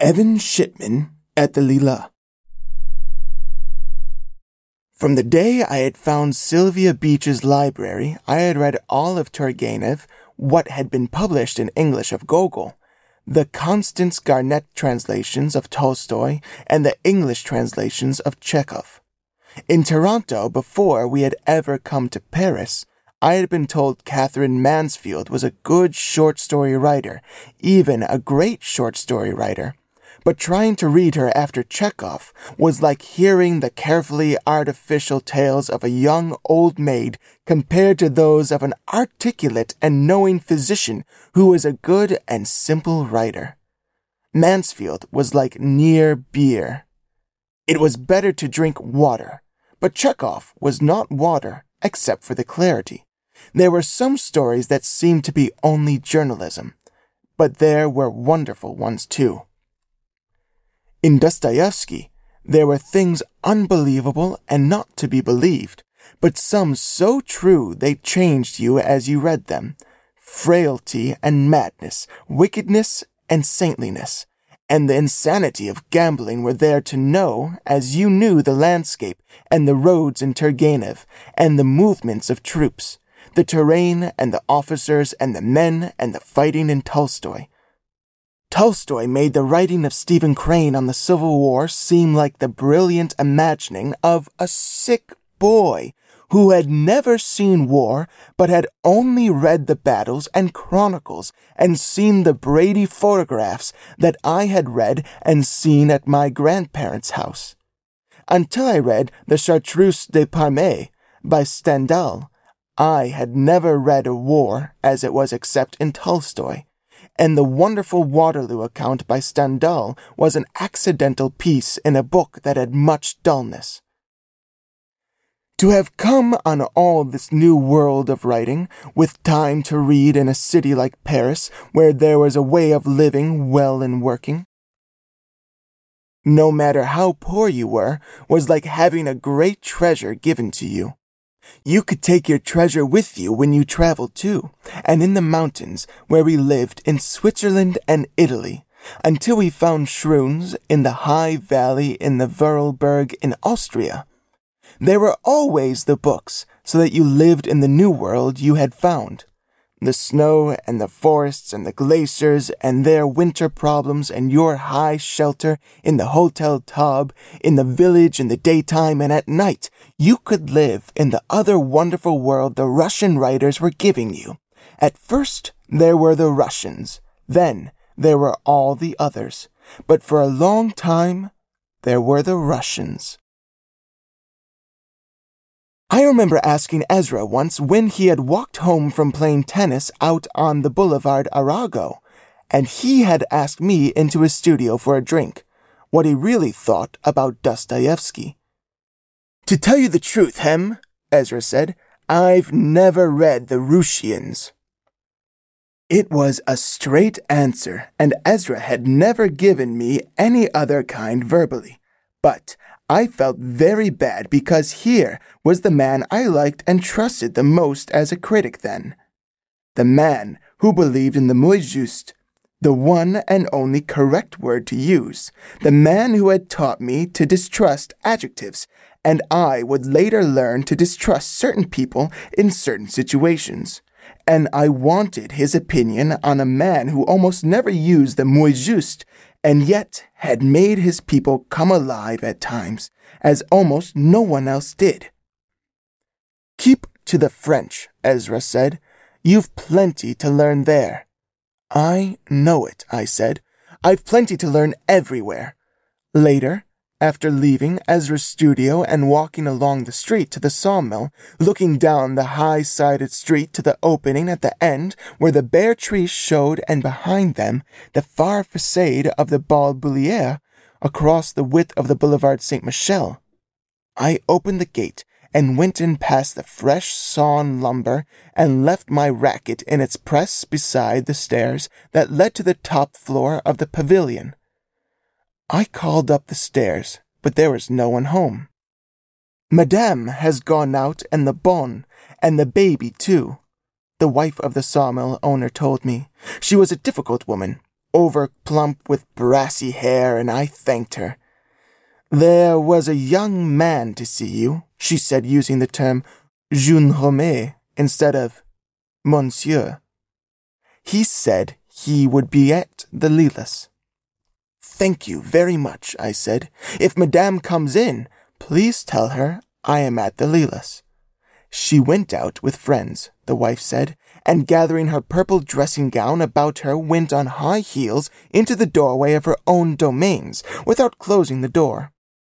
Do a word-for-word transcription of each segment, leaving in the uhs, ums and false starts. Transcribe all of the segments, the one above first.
Evan Shipman at the Leela. From the day I had found Sylvia Beach's library, I had read all of Turgenev, what had been published in English of Gogol, the Constance Garnett translations of Tolstoy, and the English translations of Chekhov. In Toronto, before we had ever come to Paris, I had been told Catherine Mansfield was a good short story writer, even a great short story writer. But trying to read her after Chekhov was like hearing the carefully artificial tales of a young old maid compared to those of an articulate and knowing physician who was a good and simple writer. Mansfield was like near beer. It was better to drink water, but Chekhov was not water except for the clarity. There were some stories that seemed to be only journalism, but there were wonderful ones too. In Dostoevsky, there were things unbelievable and not to be believed, but some so true they changed you as you read them. Frailty and madness, wickedness and saintliness, and the insanity of gambling were there to know as you knew the landscape and the roads in Turgenev and the movements of troops, the terrain and the officers and the men and the fighting in Tolstoy. Tolstoy made the writing of Stephen Crane on the Civil War seem like the brilliant imagining of a sick boy who had never seen war but had only read the battles and chronicles and seen the Brady photographs that I had read and seen at my grandparents' house. Until I read The Chartreuse de Parme by Stendhal, I had never read a war as it was except in Tolstoy. And the wonderful Waterloo account by Stendhal was an accidental piece in a book that had much dullness. To have come on all this new world of writing, with time to read in a city like Paris, where there was a way of living well and working, no matter how poor you were, was like having a great treasure given to you. You could take your treasure with you when you traveled too, and in the mountains where we lived in Switzerland and Italy, until we found Schruns in the high valley in the Vorarlberg in Austria. There were always the books, so that you lived in the new world you had found. The snow and the forests and the glaciers and their winter problems and your high shelter in the Hotel Taube, in the village in the daytime and at night, you could live in the other wonderful world the Russian writers were giving you. At first, there were the Russians. Then, there were all the others. But for a long time, there were the Russians. I remember asking Ezra once when he had walked home from playing tennis out on the Boulevard Arago, and he had asked me into his studio for a drink, what he really thought about Dostoevsky. "To tell you the truth, Hem," Ezra said, "I've never read the Rushians." It was a straight answer, and Ezra had never given me any other kind verbally, but I felt very bad because here was the man I liked and trusted the most as a critic then. The man who believed in the mot juste, the one and only correct word to use, the man who had taught me to distrust adjectives, and I would later learn to distrust certain people in certain situations. And I wanted his opinion on a man who almost never used the mot juste, and yet had made his people come alive at times, as almost no one else did. "Keep to the French," Ezra said. "You've plenty to learn there." "I know it," I said. "I've plenty to learn everywhere." Later, after leaving Ezra's studio and walking along the street to the sawmill, looking down the high-sided street to the opening at the end where the bare trees showed and behind them the far facade of the Bal Bullier across the width of the Boulevard Saint-Michel, I opened the gate and went in past the fresh sawn lumber and left my racket in its press beside the stairs that led to the top floor of the pavilion. I called up the stairs, but there was no one home. "Madame has gone out and the bonne, and the baby too," the wife of the sawmill owner told me. She was a difficult woman, over-plump with brassy hair, and I thanked her. "There was a young man to see you," she said, using the term jeune homme instead of monsieur. "He said he would be at the Lilas." "Thank you very much," I said. "If Madame comes in, please tell her I am at the Lilas." She went out with friends, the wife said, and gathering her purple dressing gown about her went on high heels into the doorway of her own domains without closing the door.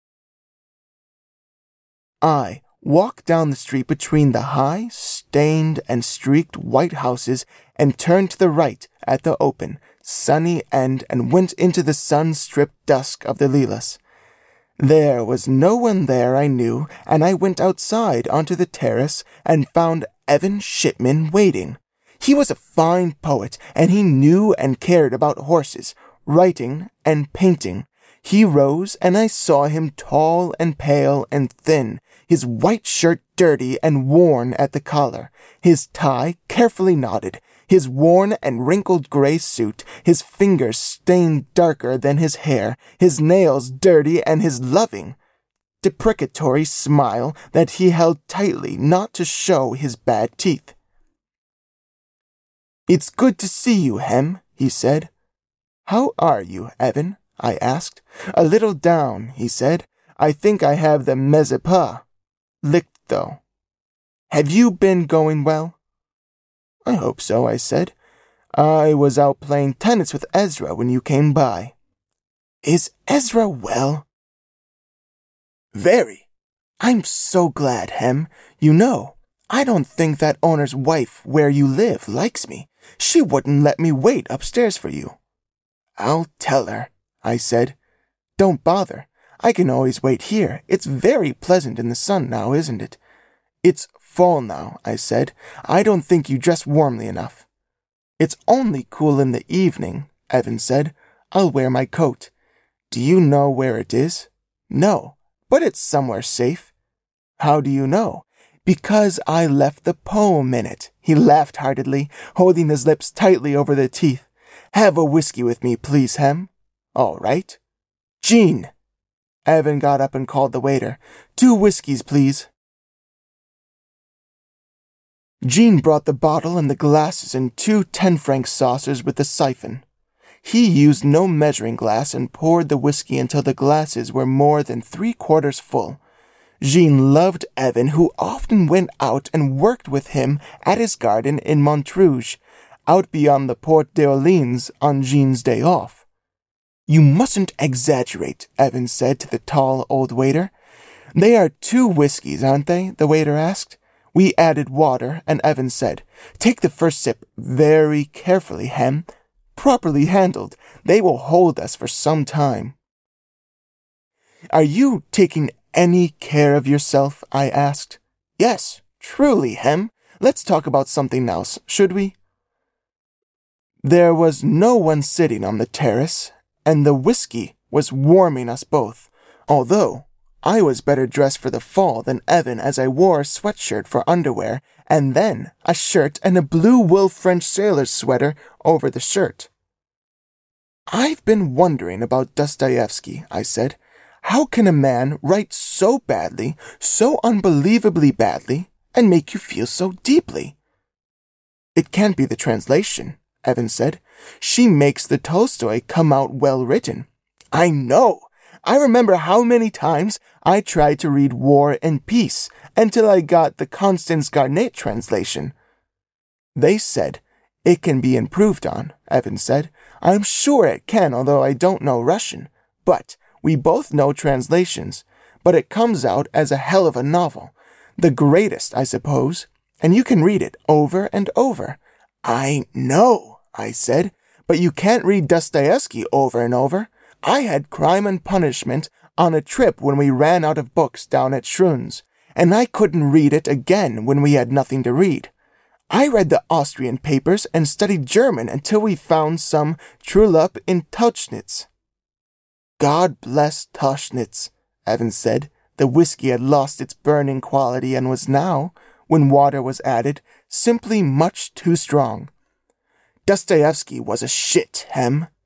I walked down the street between the high, stained and streaked white houses and turned to the right at the open, sunny end and went into the sun-stripped dusk of the Lilas. There was no one there I knew, and I went outside onto the terrace and found Evan Shipman waiting. He was a fine poet, and he knew and cared about horses, writing and painting. He rose, and I saw him tall and pale and thin, his white shirt dirty and worn at the collar, his tie carefully knotted, his worn and wrinkled gray suit, his fingers stained darker than his hair, his nails dirty, and his loving, deprecatory smile that he held tightly not to show his bad teeth. "It's good to see you, Hem," he said. "How are you, Evan?" I asked. "A little down," he said. "I think I have the Mazeppa. Licked, though. Have you been going well?" "I hope so," I said. "I was out playing tennis with Ezra when you came by." "Is Ezra well?" "Very. I'm so glad, Hem. You know, I don't think that owner's wife where you live likes me. She wouldn't let me wait upstairs for you." "I'll tell her," I said. "Don't bother. I can always wait here. It's very pleasant in the sun now, isn't it?" "It's fall now," I said. "I don't think you dress warmly enough." "It's only cool in the evening," Evan said. "I'll wear my coat." "Do you know where it is?" "No, but it's somewhere safe." "How do you know?" "Because I left the poem in it." He laughed heartily, holding his lips tightly over their teeth. "Have a whiskey with me, please, Hem." "All right." "Jean." Evan got up and called the waiter. "Two whiskeys, please." Jean brought the bottle and the glasses and two ten-franc saucers with the siphon. He used no measuring glass and poured the whiskey until the glasses were more than three-quarters full. Jean loved Evan, who often went out and worked with him at his garden in Montrouge, out beyond the Porte d'Orleans on Jean's day off. "You mustn't exaggerate," Evan said to the tall old waiter. "They are two whiskies, aren't they?" the waiter asked. We added water, and Evan said, "Take the first sip very carefully, Hem. Properly handled, they will hold us for some time." "Are you taking any care of yourself?" I asked. "Yes, truly, Hem. Let's talk about something else, should we?" There was no one sitting on the terrace, and the whiskey was warming us both, although I was better dressed for the fall than Evan, as I wore a sweatshirt for underwear, and then a shirt and a blue wool French sailor's sweater over the shirt. "I've been wondering about Dostoevsky," I said. "How can a man write so badly, so unbelievably badly, and make you feel so deeply?" "It can't be the translation," Evan said. "She makes the Tolstoy come out well written." "I know! I remember how many times I tried to read War and Peace until I got the Constance Garnett translation." "They said it can be improved on," Evan said. "I'm sure it can, although I don't know Russian. But we both know translations. But it comes out as a hell of a novel. The greatest, I suppose. And you can read it over and over." "I know," I said. "But you can't read Dostoevsky over and over. I had Crime and Punishment on a trip when we ran out of books down at Schrun's, and I couldn't read it again when we had nothing to read. I read the Austrian papers and studied German until we found some Trollope in Tauchnitz." "God bless Tauchnitz," Evan said. The whiskey had lost its burning quality and was now, when water was added, simply much too strong. "Dostoevsky was a shit, Hem,"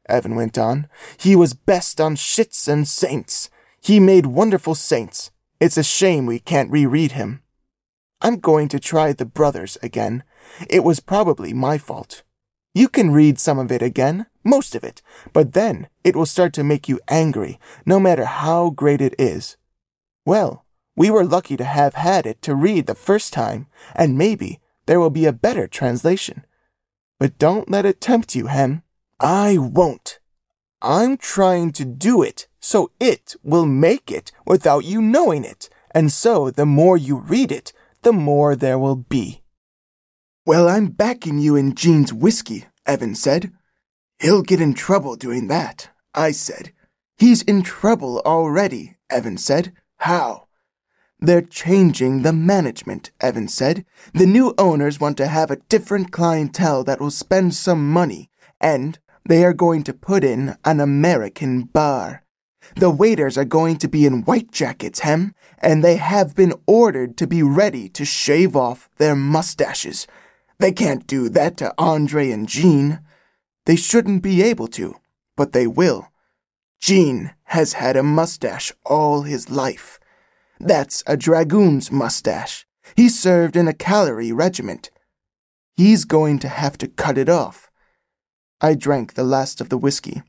Evan went on. He was best on shits and saints. He made wonderful saints. It's a shame we can't reread him. I'm going to try The Brothers again. It was probably my fault. You can read some of it again, most of it, but then it will start to make you angry, no matter how great it is. Well, we were lucky to have had it to read the first time, and maybe there will be a better translation. But don't let it tempt you, Hem. I won't. I'm trying to do it, so it will make it without you knowing it, and so the more you read it, the more there will be. Well, I'm backing you in Gene's whiskey, Evan said. He'll get in trouble doing that, I said. He's in trouble already, Evan said. How? They're changing the management, Evan said. The new owners want to have a different clientele that will spend some money, and they are going to put in an American bar. The waiters are going to be in white jackets, Hem, and they have been ordered to be ready to shave off their mustaches. They can't do that to Andre and Gene. They shouldn't be able to, but they will. Gene has had a mustache all his life. That's a dragoon's mustache. He served in a cavalry regiment. He's going to have to cut it off. I drank the last of the whiskey.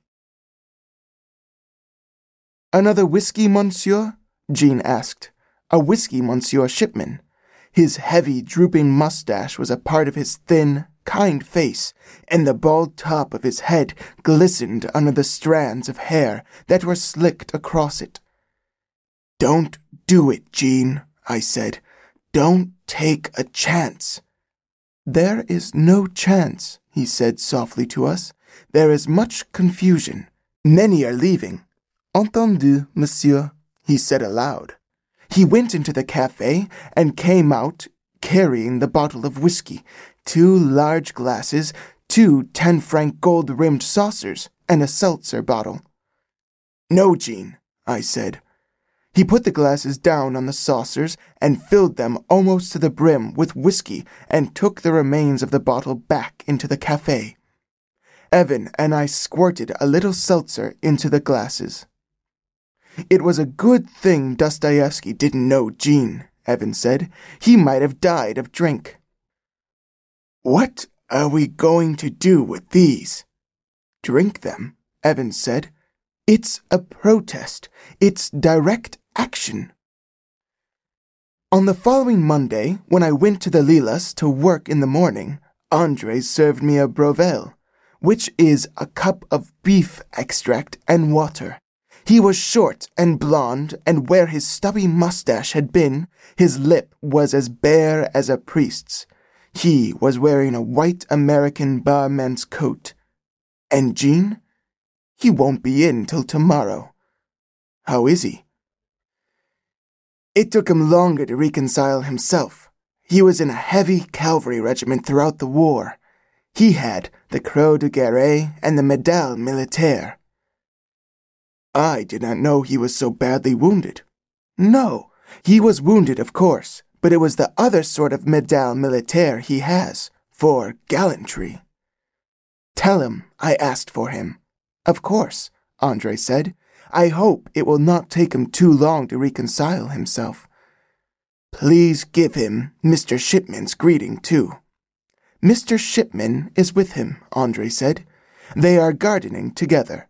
Another whiskey, monsieur? Gene asked. A whiskey, Monsieur Shipman. His heavy, drooping mustache was a part of his thin, kind face, and the bald top of his head glistened under the strands of hair that were slicked across it. Don't do it, Gene, I said. Don't take a chance. There is no chance, he said softly to us. There is much confusion. Many are leaving. Entendu, monsieur, he said aloud. He went into the cafe and came out carrying the bottle of whiskey, two large glasses, two ten-franc gold-rimmed saucers, and a seltzer bottle. No, Gene, I said. He put the glasses down on the saucers and filled them almost to the brim with whiskey and took the remains of the bottle back into the cafe. Evan and I squirted a little seltzer into the glasses. It was a good thing Dostoevsky didn't know Gene, Evan said. He might have died of drink. What are we going to do with these? Drink them, Evan said. It's a protest. It's direct action. On the following Monday, when I went to the Lilas to work in the morning, Andre served me a Brovel, which is a cup of beef extract and water. He was short and blond, and where his stubby mustache had been, his lip was as bare as a priest's. He was wearing a white American barman's coat. And Gene? He won't be in till tomorrow. How is he? It took him longer to reconcile himself. He was in a heavy cavalry regiment throughout the war. He had the Croix de Guerre and the Médaille Militaire. I did not know he was so badly wounded. No, he was wounded, of course, but it was the other sort of Médaille Militaire he has, for gallantry. Tell him I asked for him. Of course, Andre said. I hope it will not take him too long to reconcile himself. Please give him Mister Shipman's greeting, too. Mister Shipman is with him, Andre said. They are gardening together.